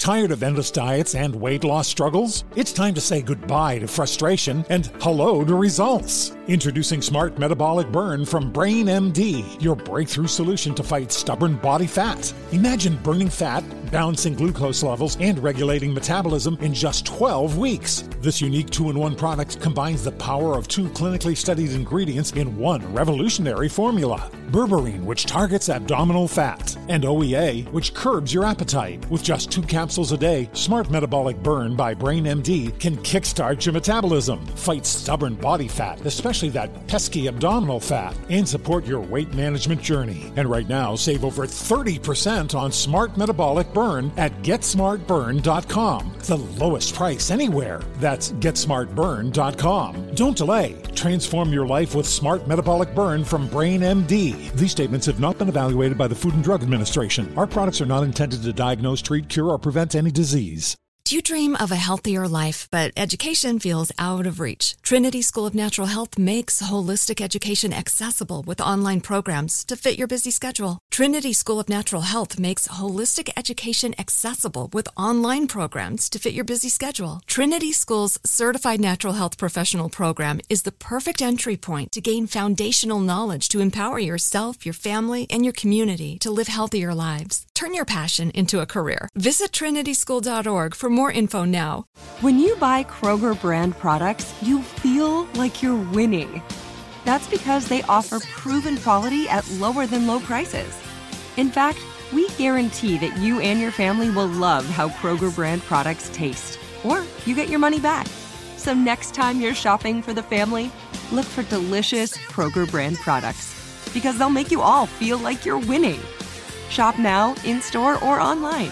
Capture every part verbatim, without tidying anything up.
Tired of endless diets and weight loss struggles? It's time to say goodbye to frustration and hello to results. Introducing Smart Metabolic Burn from Brain M D, your breakthrough solution to fight stubborn body fat. Imagine burning fat, balancing glucose levels, and regulating metabolism in just twelve weeks. This unique two-in-one product combines the power of two clinically studied ingredients in one revolutionary formula. Berberine, which targets abdominal fat, and O E A, which curbs your appetite. With just two capsules a day, Smart Metabolic Burn by Brain M D can kickstart your metabolism, fight stubborn body fat, especially that pesky abdominal fat, and support your weight management journey. And right now, save over thirty percent on Smart Metabolic Burn at get smart burn dot com. The lowest price anywhere. That's get smart burn dot com. Don't delay. Transform your life with Smart Metabolic Burn from Brain M D. These statements have not been evaluated by the Food and Drug Administration. Our products are not intended to diagnose, treat, cure, or prevent any disease. Do you dream of a healthier life, but education feels out of reach? Trinity School of Natural Health makes holistic education accessible with online programs to fit your busy schedule. Trinity School of Natural Health makes holistic education accessible with online programs to fit your busy schedule. Trinity School's Certified Natural Health Professional Program is the perfect entry point to gain foundational knowledge to empower yourself, your family, and your community to live healthier lives. Turn your passion into a career. Visit trinity school dot org for more info now. When you buy Kroger brand products, you feel like you're winning. That's because they offer proven quality at lower than low prices. In fact, we guarantee that you and your family will love how Kroger brand products taste, or you get your money back. So next time you're shopping for the family, look for delicious Kroger brand products, because they'll make you all feel like you're winning. Shop now, in-store, or online.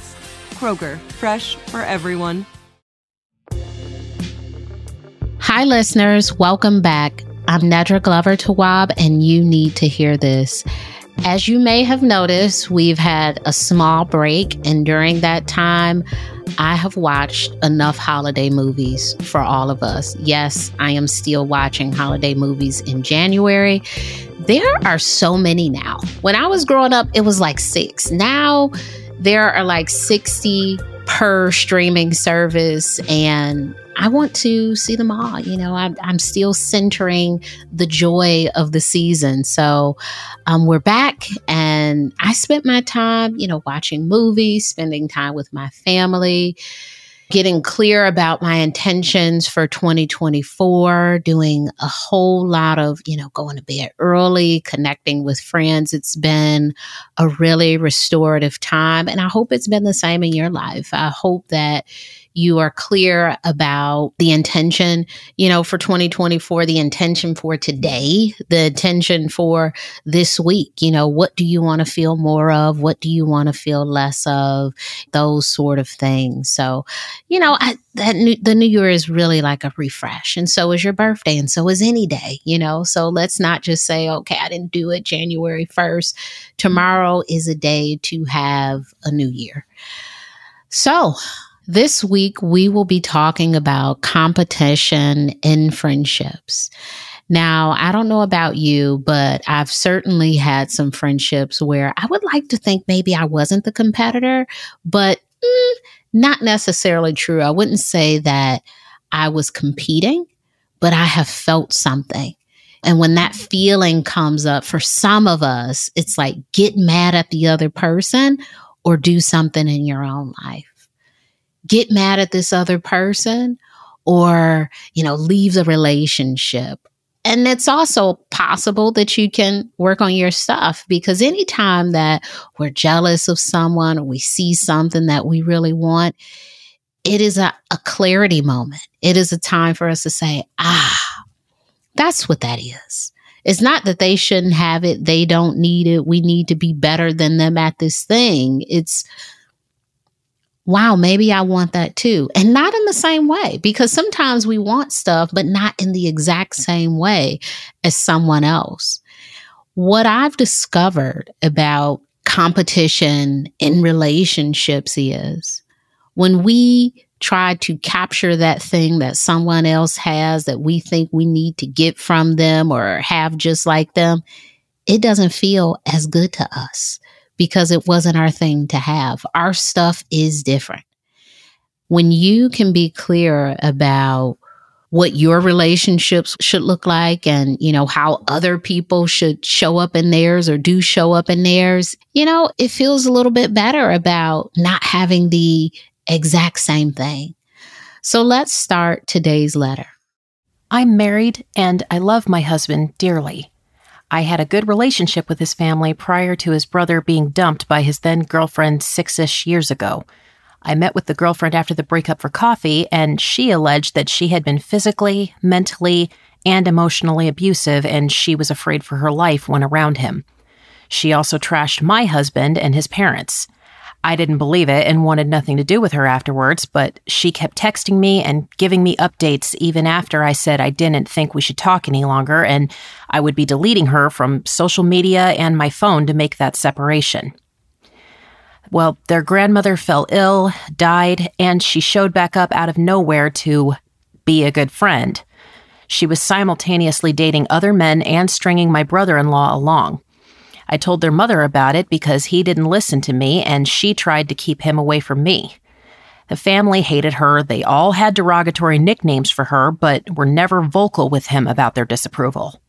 Kroger, fresh for everyone. Hi, listeners. Welcome back. I'm Nedra Glover Tawwab, and you need to hear this. As you may have noticed, we've had a small break, and during that time, I have watched enough holiday movies for all of us. Yes, I am still watching holiday movies in January. There are so many now. When I was growing up, it was like six. Now, there are like sixty per streaming service, and I want to see them all. You know, I'm, I'm still centering the joy of the season. So um, we're back, and I spent my time, you know, watching movies, spending time with my family, getting clear about my intentions for twenty twenty-four, doing a whole lot of, you know, going to bed early, connecting with friends. It's been a really restorative time, and I hope it's been the same in your life. I hope that you are clear about the intention, you know, for twenty twenty-four, the intention for today, the intention for this week. You know, what do you want to feel more of? What do you want to feel less of? Those sort of things. So, you know, I, that new, the new year is really like a refresh. And so is your birthday. And so is any day, you know, so let's not just say, okay, I didn't do it January first. Tomorrow is a day to have a new year. So, this week, we will be talking about competition in friendships. Now, I don't know about you, but I've certainly had some friendships where I would like to think maybe I wasn't the competitor, but mm, not necessarily true. I wouldn't say that I was competing, but I have felt something. And when that feeling comes up, for some of us, it's like get mad at the other person or do something in your own life. Get mad at this other person or, you know, leave the relationship. And it's also possible that you can work on your stuff, because anytime that we're jealous of someone or we see something that we really want, it is a, a clarity moment. It is a time for us to say, ah, that's what that is. It's not that they shouldn't have it. They don't need it. We need to be better than them at this thing. It's, wow, maybe I want that too. And not in the same way, because sometimes we want stuff, but not in the exact same way as someone else. What I've discovered about competition in relationships is when we try to capture that thing that someone else has that we think we need to get from them or have just like them, it doesn't feel as good to us. because it wasn't our thing to have. Our stuff is different. When you can be clear about what your relationships should look like and, you know, how other people should show up in theirs or do show up in theirs, you know, it feels a little bit better about not having the exact same thing. So let's start today's letter. I'm married and I love my husband dearly. I had a good relationship with his family prior to his brother being dumped by his then girlfriend six-ish years ago. I met with the girlfriend after the breakup for coffee, and she alleged that she had been physically, mentally, and emotionally abusive, and she was afraid for her life when around him. She also trashed my husband and his parents. I didn't believe it and wanted nothing to do with her afterwards, but she kept texting me and giving me updates even after I said I didn't think we should talk any longer, and I would be deleting her from social media and my phone to make that separation. Well, their grandmother fell ill, died, and she showed back up out of nowhere to be a good friend. She was simultaneously dating other men and stringing my brother-in-law along. I told their mother about it because he didn't listen to me, and she tried to keep him away from me. The family hated her. They all had derogatory nicknames for her, but were never vocal with him about their disapproval.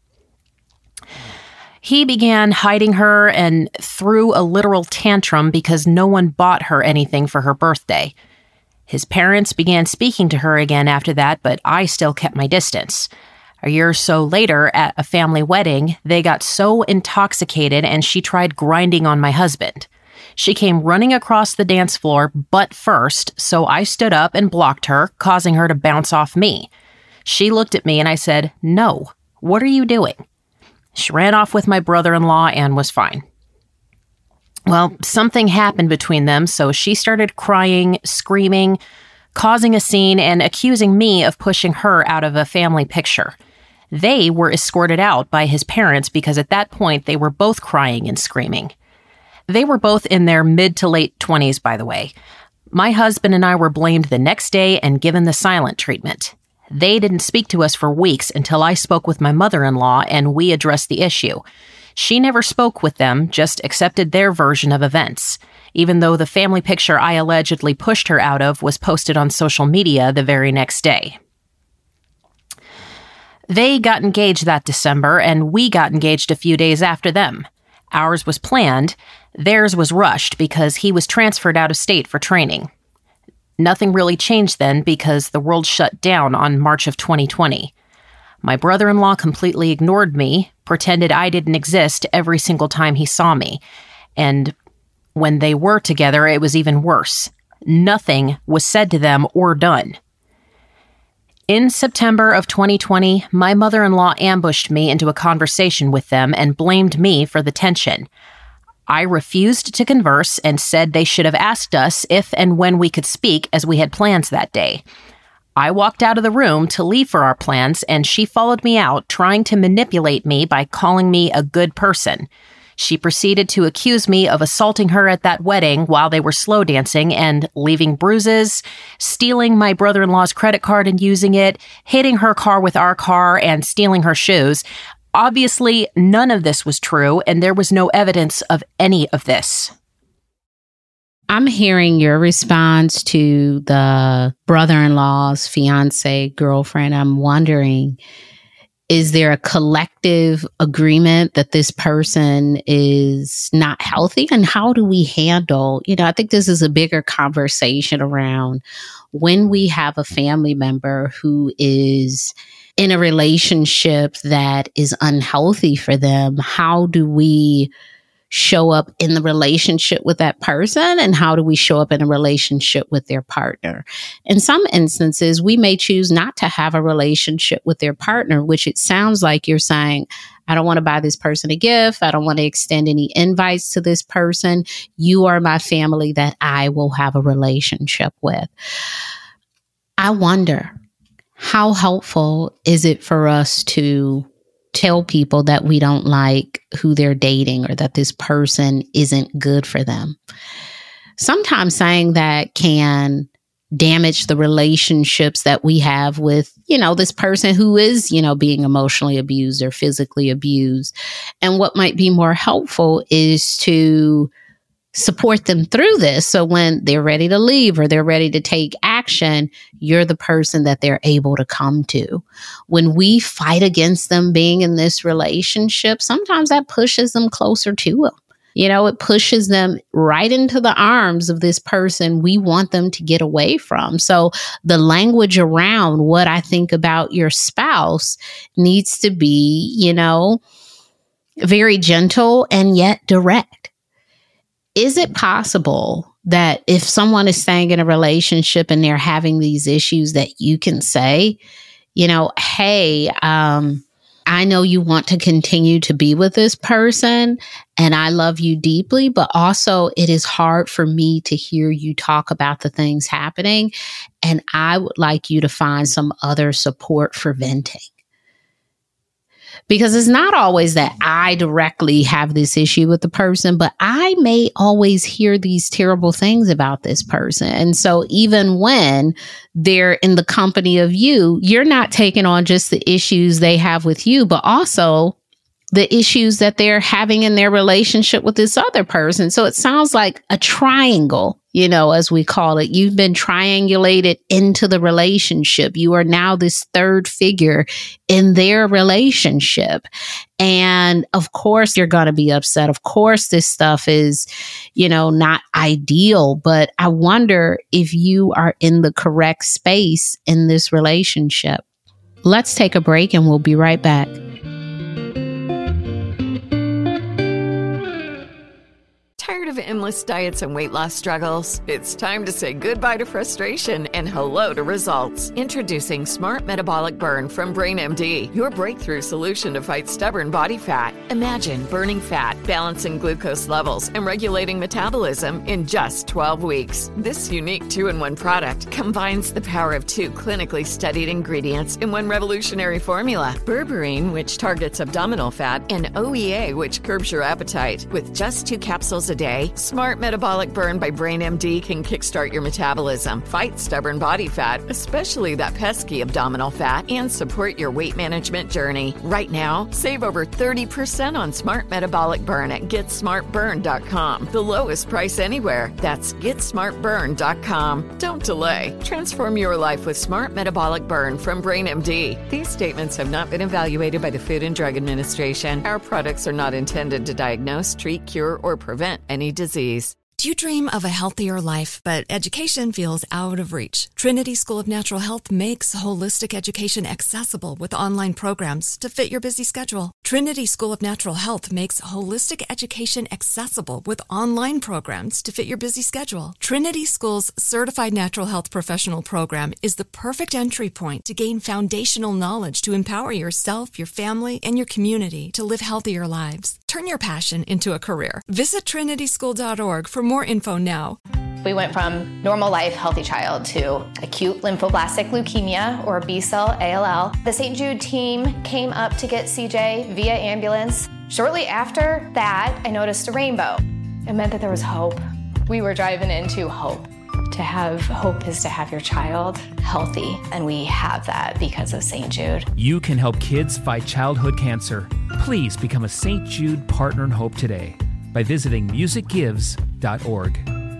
He began hiding her and threw a literal tantrum because no one bought her anything for her birthday. His parents began speaking to her again after that, but I still kept my distance. A year or so later, at a family wedding, they got so intoxicated and she tried grinding on my husband. She came running across the dance floor butt first, so I stood up and blocked her, causing her to bounce off me. She looked at me and I said, "No, what are you doing?" She ran off with my brother-in-law and was fine. Well, something happened between them, so she started crying, screaming, causing a scene, and accusing me of pushing her out of a family picture. They were escorted out by his parents because at that point they were both crying and screaming. They were both in their mid to late twenties, by the way. My husband and I were blamed the next day and given the silent treatment. They didn't speak to us for weeks until I spoke with my mother-in-law and we addressed the issue. She never spoke with them, just accepted their version of events, even though the family picture I allegedly pushed her out of was posted on social media the very next day. They got engaged that December, and we got engaged a few days after them. Ours was planned. Theirs was rushed because he was transferred out of state for training. Nothing really changed then because the world shut down on March of twenty twenty. My brother-in-law completely ignored me, pretended I didn't exist every single time he saw me. And when they were together, it was even worse. Nothing was said to them or done. In September of twenty twenty, my mother-in-law ambushed me into a conversation with them and blamed me for the tension. I refused to converse and said they should have asked us if and when we could speak, as we had plans that day. I walked out of the room to leave for our plans, and she followed me out, trying to manipulate me by calling me a good person. She proceeded to accuse me of assaulting her at that wedding while they were slow dancing and leaving bruises, stealing my brother-in-law's credit card and using it, hitting her car with our car, and stealing her shoes. Obviously, none of this was true, and there was no evidence of any of this. I'm hearing your response to the brother-in-law's fiance, girlfriend. I'm wondering, is there a collective agreement that this person is not healthy? And how do we handle, you know, I think this is a bigger conversation around when we have a family member who is in a relationship that is unhealthy for them. How do we show up in the relationship with that person, and how do we show up in a relationship with their partner? In some instances, we may choose not to have a relationship with their partner, which it sounds like you're saying, I don't want to buy this person a gift. I don't want to extend any invites to this person. You are my family that I will have a relationship with. I wonder, how helpful is it for us to tell people that we don't like who they're dating or that this person isn't good for them? Sometimes saying that can damage the relationships that we have with, you know, this person who is, you know, being emotionally abused or physically abused. And what might be more helpful is to support them through this. So when they're ready to leave or they're ready to take action, you're the person that they're able to come to. When we fight against them being in this relationship, sometimes that pushes them closer to them. You know, it pushes them right into the arms of this person we want them to get away from. So the language around what I think about your spouse needs to be, you know, very gentle and yet direct. Is it possible that if someone is staying in a relationship and they're having these issues that you can say, you know, hey, um, I know you want to continue to be with this person and I love you deeply, but also it is hard for me to hear you talk about the things happening. And I would like you to find some other support for venting. Because it's not always that I directly have this issue with the person, but I may always hear these terrible things about this person. And so even when they're in the company of you, you're not taking on just the issues they have with you, but also the issues that they're having in their relationship with this other person. So it sounds like a triangle, you know, as we call it. You've been triangulated into the relationship. You are now this third figure in their relationship. And of course, you're going to be upset. Of course, this stuff is, you know, not ideal, but I wonder if you are in the correct space in this relationship. Let's take a break and we'll be right back. Tired of endless diets and weight loss struggles? It's time to say goodbye to frustration and hello to results. Introducing Smart Metabolic Burn from Brain M D, your breakthrough solution to fight stubborn body fat. Imagine burning fat, balancing glucose levels, and regulating metabolism in just twelve weeks. This unique two-in-one product combines the power of two clinically studied ingredients in one revolutionary formula. Berberine, which targets abdominal fat, and O E A, which curbs your appetite. With just two capsules a day, Smart Metabolic Burn by Brain M D can kickstart your metabolism, fight stubborn body fat, especially that pesky abdominal fat, and support your weight management journey. Right now, save over thirty percent on Smart Metabolic Burn at get smart burn dot com. The lowest price anywhere. That's get smart burn dot com. Don't delay. Transform your life with Smart Metabolic Burn from Brain M D. These statements have not been evaluated by the Food and Drug Administration. Our products are not intended to diagnose, treat, cure, or prevent any disease. Do you dream of a healthier life, but education feels out of reach? Trinity School of Natural Health makes holistic education accessible with online programs to fit your busy schedule. Trinity School of Natural Health makes holistic education accessible with online programs to fit your busy schedule. Trinity School's Certified Natural Health Professional Program is the perfect entry point to gain foundational knowledge to empower yourself, your family, and your community to live healthier lives. Turn your passion into a career. Visit trinity school dot org for more info now. We went from normal life, healthy child to acute lymphoblastic leukemia, or B-cell A L L. The Saint Jude team came up to get C J via ambulance. Shortly after that, I noticed a rainbow. It meant that there was hope. We were driving into hope. To have hope is to have your child healthy, and we have that because of Saint Jude. You can help kids fight childhood cancer. Please become a Saint Jude Partner in Hope today by visiting music gives dot org.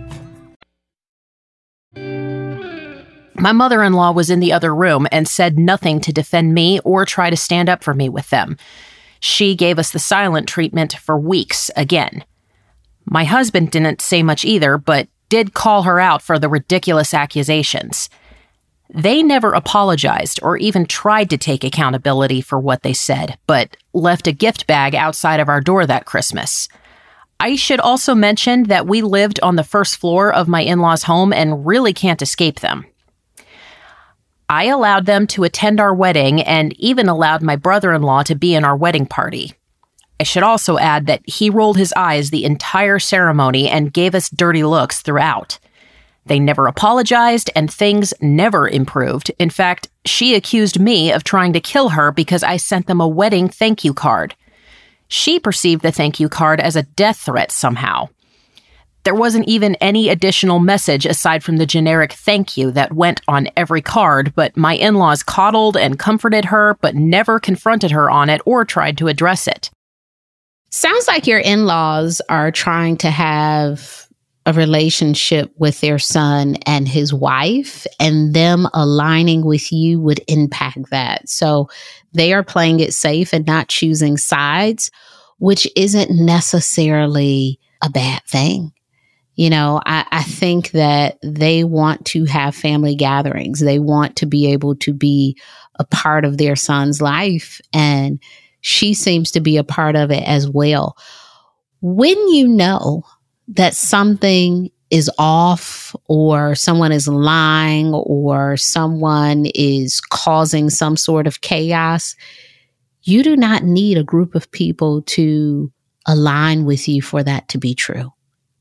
My mother-in-law was in the other room and said nothing to defend me or try to stand up for me with them. She gave us the silent treatment for weeks again. My husband didn't say much either, but did call her out for the ridiculous accusations. They never apologized or even tried to take accountability for what they said, but left a gift bag outside of our door that Christmas. I should also mention that we lived on the first floor of my in-laws' home and really can't escape them. I allowed them to attend our wedding and even allowed my brother-in-law to be in our wedding party. I should also add that he rolled his eyes the entire ceremony and gave us dirty looks throughout. They never apologized and things never improved. In fact, she accused me of trying to kill her because I sent them a wedding thank you card. She perceived the thank you card as a death threat somehow. There wasn't even any additional message aside from the generic thank you that went on every card, but my in-laws coddled and comforted her, but never confronted her on it or tried to address it. Sounds like your in-laws are trying to have a relationship with their son and his wife, and them aligning with you would impact that. So they are playing it safe and not choosing sides, which isn't necessarily a bad thing. You know, I, I think that they want to have family gatherings. They want to be able to be a part of their son's life, and she seems to be a part of it as well. When you know that something is off, or someone is lying, or someone is causing some sort of chaos, you do not need a group of people to align with you for that to be true.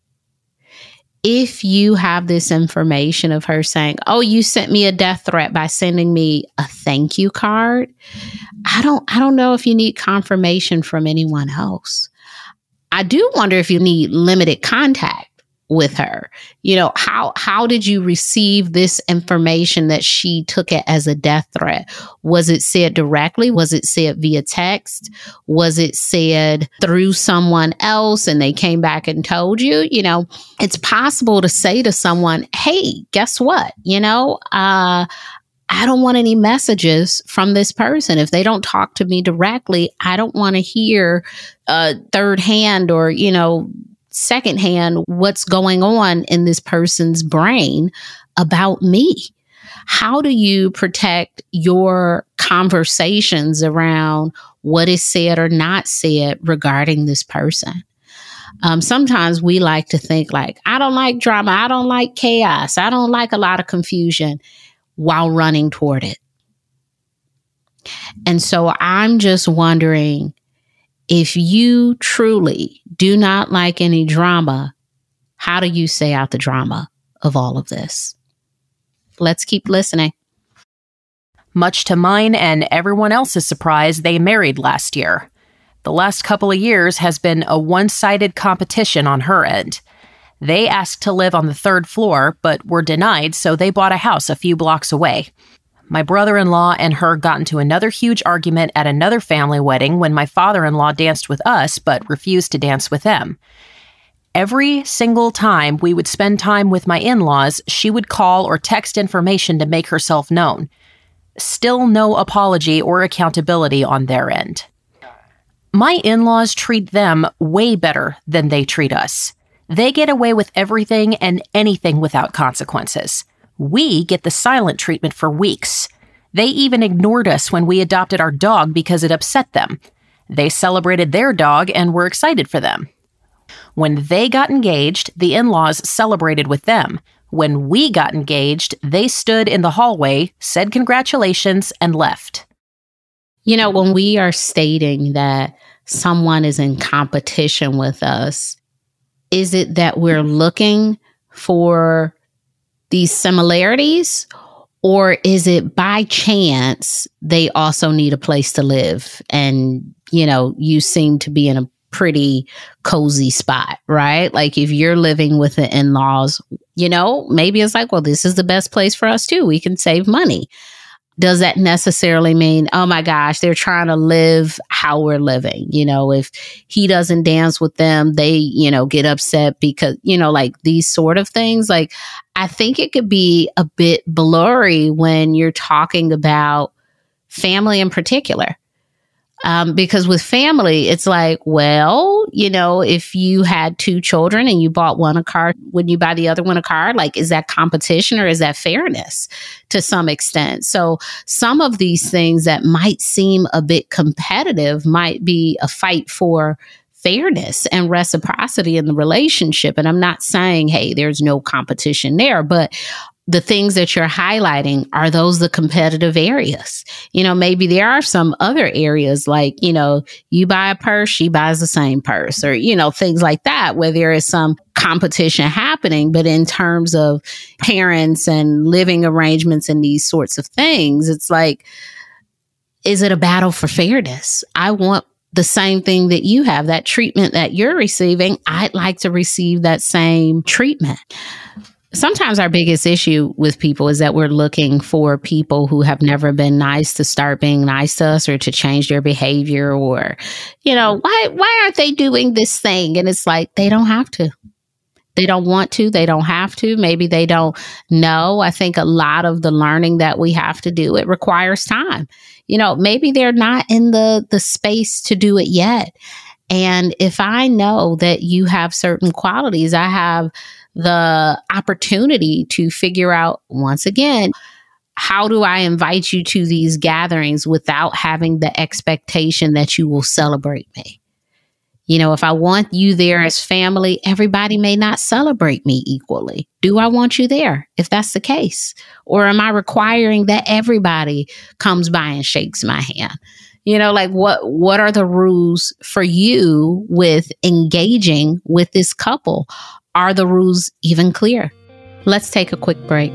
If you have this information of her saying, oh, you sent me a death threat by sending me a thank you card, I don't, I don't know if you need confirmation from anyone else. I do wonder if you need limited contact with her. You know, how, how did you receive this information that she took it as a death threat? Was it said directly? Was it said via text? Was it said through someone else and they came back and told you? You know, it's possible to say to someone, hey, guess what? You know, uh, I don't want any messages from this person. If they don't talk to me directly, I don't want to hear uh, third hand or, you know, secondhand what's going on in this person's brain about me. How do you protect your conversations around what is said or not said regarding this person? Um, sometimes we like to think like, I don't like drama. I don't like chaos. I don't like a lot of confusion, while running toward it. And so I'm just wondering, if you truly do not like any drama, how do you stay out the drama of all of this? Let's keep listening. Much to mine and everyone else's surprise, they married last year. The last couple of years has been a one-sided competition on her end. They asked to live on the third floor, but were denied, so they bought a house a few blocks away. My brother-in-law and her got into another huge argument at another family wedding when my father-in-law danced with us, but refused to dance with them. Every single time we would spend time with my in-laws, she would call or text information to make herself known. Still no apology or accountability on their end. My in-laws treat them way better than they treat us. They get away with everything and anything without consequences. We get the silent treatment for weeks. They even ignored us when we adopted our dog because it upset them. They celebrated their dog and were excited for them. When they got engaged, the in-laws celebrated with them. When we got engaged, they stood in the hallway, said congratulations, and left. You know, when we are stating that someone is in competition with us, is it that we're looking for these similarities, or is it by chance they also need a place to live? And, you know, you seem to be in a pretty cozy spot, right? Like if you're living with the in-laws, you know, maybe it's like, well, this is the best place for us too. We can save money. Does that necessarily mean, oh my gosh, they're trying to live how we're living? You know, if he doesn't dance with them, they, you know, get upset because, you know, like these sort of things. Like, I think it could be a bit blurry when you're talking about family in particular. Um, because with family, it's like, well, you know, if you had two children and you bought one a car, when you buy the other one a car, like, is that competition or is that fairness to some extent? So some of these things that might seem a bit competitive might be a fight for fairness and reciprocity in the relationship. And I'm not saying, hey, there's no competition there, but the things that you're highlighting, are those the competitive areas? You know, maybe there are some other areas like, you know, you buy a purse, she buys the same purse, or, you know, things like that, where there is some competition happening. But in terms of parents and living arrangements and these sorts of things, it's like, is it a battle for fairness? I want the same thing that you have, that treatment that you're receiving. I'd like to receive that same treatment. Sometimes our biggest issue with people is that we're looking for people who have never been nice to start being nice to us or to change their behavior, or, you know, why why aren't they doing this thing? And it's like, they don't have to. They don't want to. They don't have to. Maybe they don't know. I think a lot of the learning that we have to do, it requires time. You know, maybe they're not in the the space to do it yet. And if I know that you have certain qualities, I have the opportunity to figure out, once again, how do I invite you to these gatherings without having the expectation that you will celebrate me? You know, if I want you there as family, everybody may not celebrate me equally. Do I want you there if that's the case? Or am I requiring that everybody comes by and shakes my hand? You know, like what what are the rules for you with engaging with this couple? Are the rules even clear? Let's take a quick break.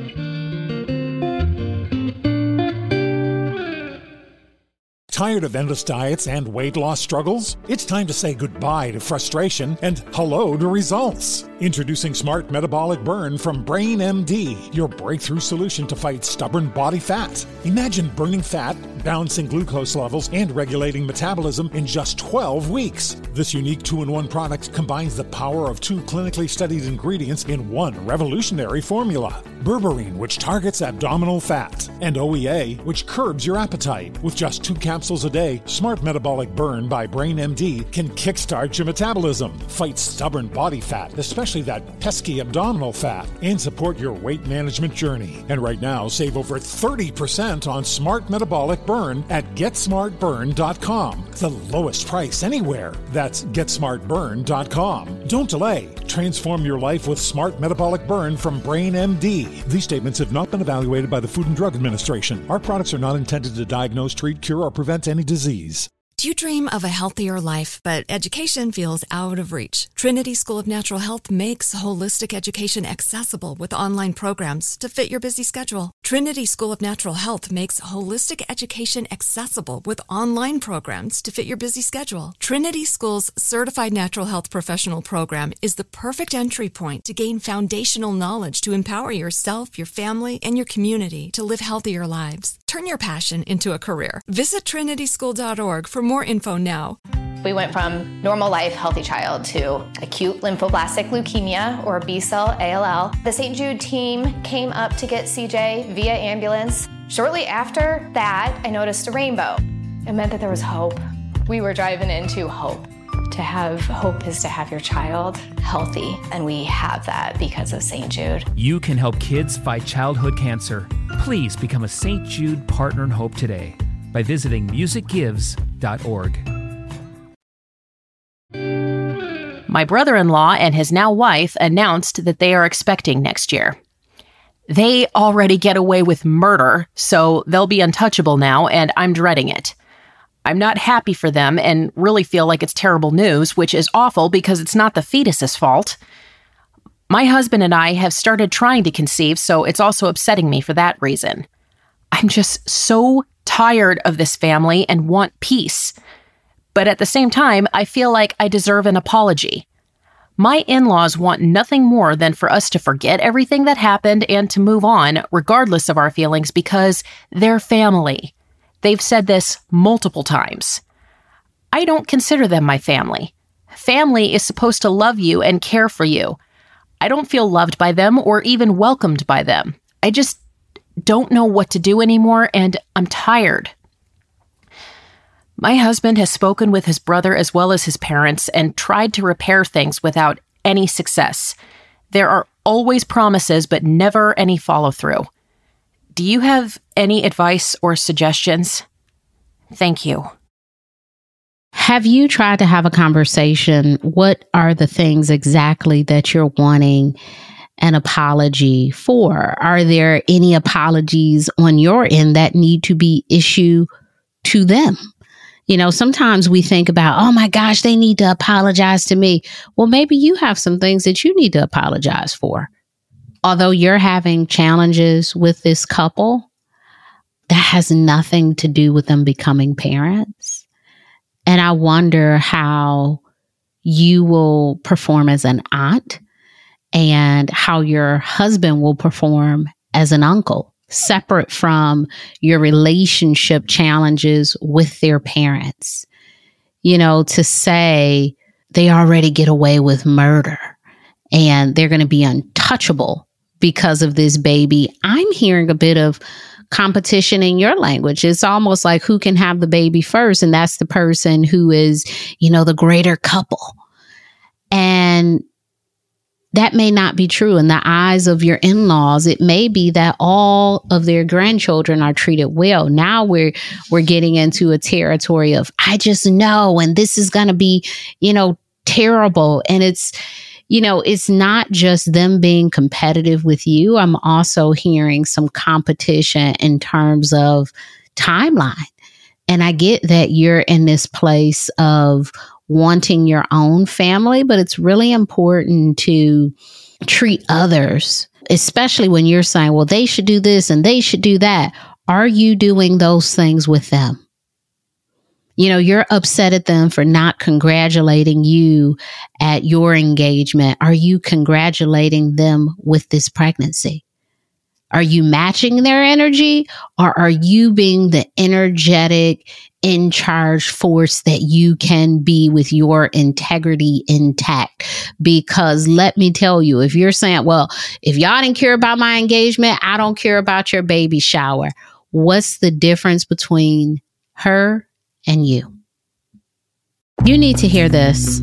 Tired of endless diets and weight loss struggles? It's time to say goodbye to frustration and hello to results. Introducing Smart Metabolic Burn from Brain M D, your breakthrough solution to fight stubborn body fat. Imagine burning fat, balancing glucose levels, and regulating metabolism in just twelve weeks. This unique two-in-one product combines the power of two clinically studied ingredients in one revolutionary formula. Berberine, which targets abdominal fat, and O E A, which curbs your appetite. With just two capsules a day, Smart Metabolic Burn by Brain M D can kickstart your metabolism, fight stubborn body fat, especially that pesky abdominal fat, and support your weight management journey. And right now, save over thirty percent on Smart Metabolic Burn at get smart burn dot com. The lowest price anywhere. That's get smart burn dot com. Don't delay. Transform your life with Smart Metabolic Burn from Brain M D. These statements have not been evaluated by the Food and Drug Administration. Our products are not intended to diagnose, treat, cure, or prevent any disease. Do you dream of a healthier life, but education feels out of reach? Trinity School of Natural Health makes holistic education accessible with online programs to fit your busy schedule. Trinity School of Natural Health makes holistic education accessible with online programs to fit your busy schedule. Trinity School's Certified Natural Health Professional Program is the perfect entry point to gain foundational knowledge to empower yourself, your family, and your community to live healthier lives. Turn your passion into a career. Visit trinity school dot org for more info now. We went from normal life, healthy child to acute lymphoblastic leukemia, or B-cell A L L. The Saint Jude team came up to get C J via ambulance. Shortly after that, I noticed a rainbow. It meant that there was hope. We were driving into hope. To have hope is to have your child healthy, and we have that because of Saint Jude. You can help kids fight childhood cancer. Please become a Saint Jude Partner in Hope today by visiting music gives dot org. My brother-in-law and his now wife announced that they are expecting next year. They already get away with murder, so they'll be untouchable now, and I'm dreading it. I'm not happy for them and really feel like it's terrible news, which is awful because it's not the fetus's fault. My husband and I have started trying to conceive, so it's also upsetting me for that reason. I'm just so tired of this family and want peace. But at the same time, I feel like I deserve an apology. My in-laws want nothing more than for us to forget everything that happened and to move on, regardless of our feelings, because they're family. They've said this multiple times. I don't consider them my family. Family is supposed to love you and care for you. I don't feel loved by them or even welcomed by them. I just don't know what to do anymore, and I'm tired. My husband has spoken with his brother as well as his parents and tried to repair things without any success. There are always promises, but never any follow-through. Do you have any advice or suggestions? Thank you. Have you tried to have a conversation? What are the things exactly that you're wanting an apology for? Are there any apologies on your end that need to be issued to them? You know, sometimes we think about, oh my gosh, they need to apologize to me. Well, maybe you have some things that you need to apologize for. Although you're having challenges with this couple, that has nothing to do with them becoming parents. And I wonder how you will perform as an aunt and how your husband will perform as an uncle, separate from your relationship challenges with their parents. You know, to say they already get away with murder and they're going to be untouchable because of this baby. I'm hearing a bit of competition in your language. It's almost like who can have the baby first. And that's the person who is, you know, the greater couple. And that may not be true in the eyes of your in-laws. It may be that all of their grandchildren are treated well. Now we're we're getting into a territory of, I just know, and this is going to be, you know, terrible. And it's, you know, it's not just them being competitive with you. I'm also hearing some competition in terms of timeline. And I get that you're in this place of wanting your own family, but it's really important to treat others, especially when you're saying, well, they should do this and they should do that. Are you doing those things with them? You know, you're upset at them for not congratulating you at your engagement. Are you congratulating them with this pregnancy? Are you matching their energy, or are you being the energetic, in charge force that you can be with your integrity intact? Because let me tell you, if you're saying, well, if y'all didn't care about my engagement, I don't care about your baby shower. What's the difference between her and you? You need to hear this.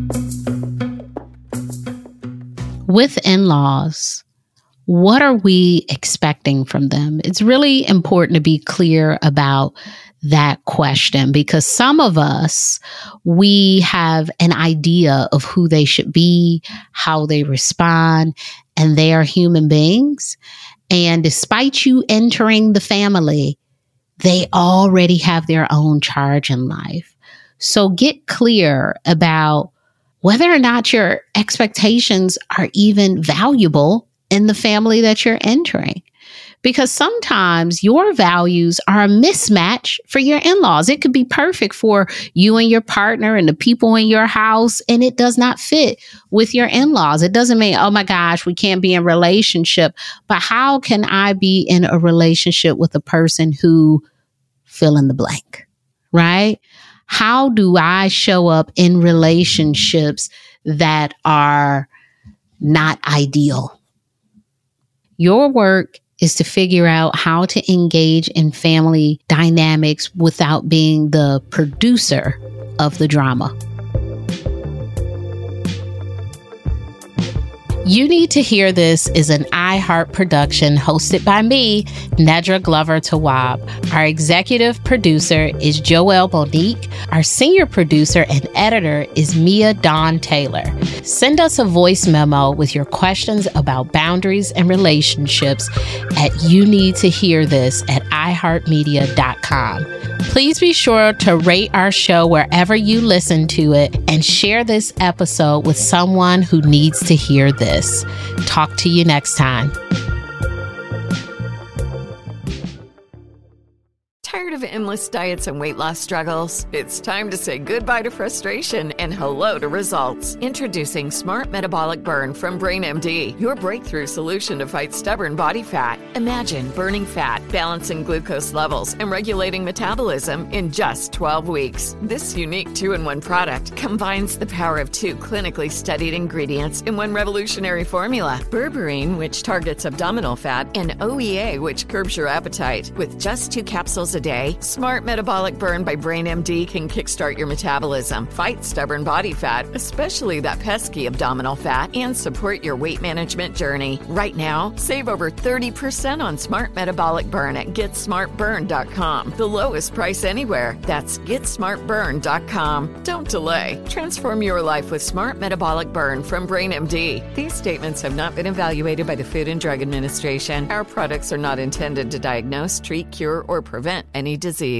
With in-laws, what are we expecting from them? It's really important to be clear about that question, because some of us, we have an idea of who they should be, how they respond, and they are human beings. And despite you entering the family, they already have their own charge in life. So get clear about whether or not your expectations are even valuable in the family that you're entering. Because sometimes your values are a mismatch for your in-laws. It could be perfect for you and your partner and the people in your house, and it does not fit with your in-laws. It doesn't mean, oh my gosh, we can't be in a relationship. But how can I be in a relationship with a person who fill in the blank, right? How do I show up in relationships that are not ideal? Your work is to figure out how to engage in family dynamics without being the producer of the drama. You Need to Hear This is an iHeart production hosted by me, Nedra Glover Tawwab. Our executive producer is Joelle Monique. Our senior producer and editor is Mia Dawn Taylor. Send us a voice memo with your questions about boundaries and relationships at you need to hear this at i heart media dot com. Please be sure to rate our show wherever you listen to it and share this episode with someone who needs to hear this. Talk to you next time. Tired of endless diets and weight loss struggles? It's time to say goodbye to frustration and hello to results. Introducing Smart Metabolic Burn from BrainMD, your breakthrough solution to fight stubborn body fat. Imagine burning fat, balancing glucose levels, and regulating metabolism in just twelve weeks. This unique two-in-one product combines the power of two clinically studied ingredients in one revolutionary formula. Berberine, which targets abdominal fat, and O E A, which curbs your appetite. With just two capsules a day, Smart Metabolic Burn by BrainMD can kickstart your metabolism, fight stubborn body fat, especially that pesky abdominal fat, and support your weight management journey. Right now, save over thirty percent on Smart Metabolic Burn at get smart burn dot com. The lowest price anywhere. That's get smart burn dot com. Don't delay. Transform your life with Smart Metabolic Burn from BrainMD. These statements have not been evaluated by the Food and Drug Administration. Our products are not intended to diagnose, treat, cure, or prevent any disease.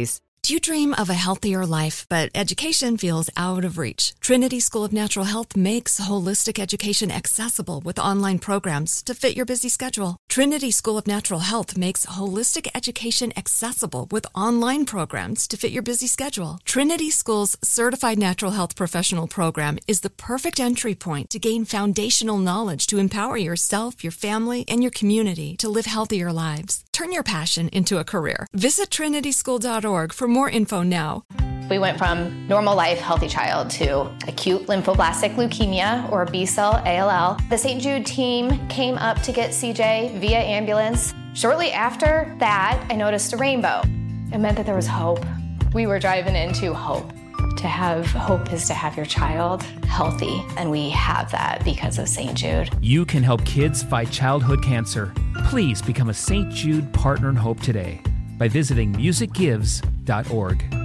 Do you dream of a healthier life, but education feels out of reach? Trinity School of Natural Health makes holistic education accessible with online programs to fit your busy schedule. Trinity School of Natural Health makes holistic education accessible with online programs to fit your busy schedule. Trinity School's Certified Natural Health Professional Program is the perfect entry point to gain foundational knowledge to empower yourself, your family, and your community to live healthier lives. Turn your passion into a career. Visit trinity school dot org for more info now. We went from normal life, healthy child to acute lymphoblastic leukemia or B-cell A L L. The Saint Jude team came up to get C J via ambulance. Shortly after that, I noticed a rainbow. It meant that there was hope. We were driving into hope. To have hope is to have your child healthy, and we have that because of Saint Jude. You can help kids fight childhood cancer. Please become a Saint Jude Partner in Hope today by visiting music gives dot org.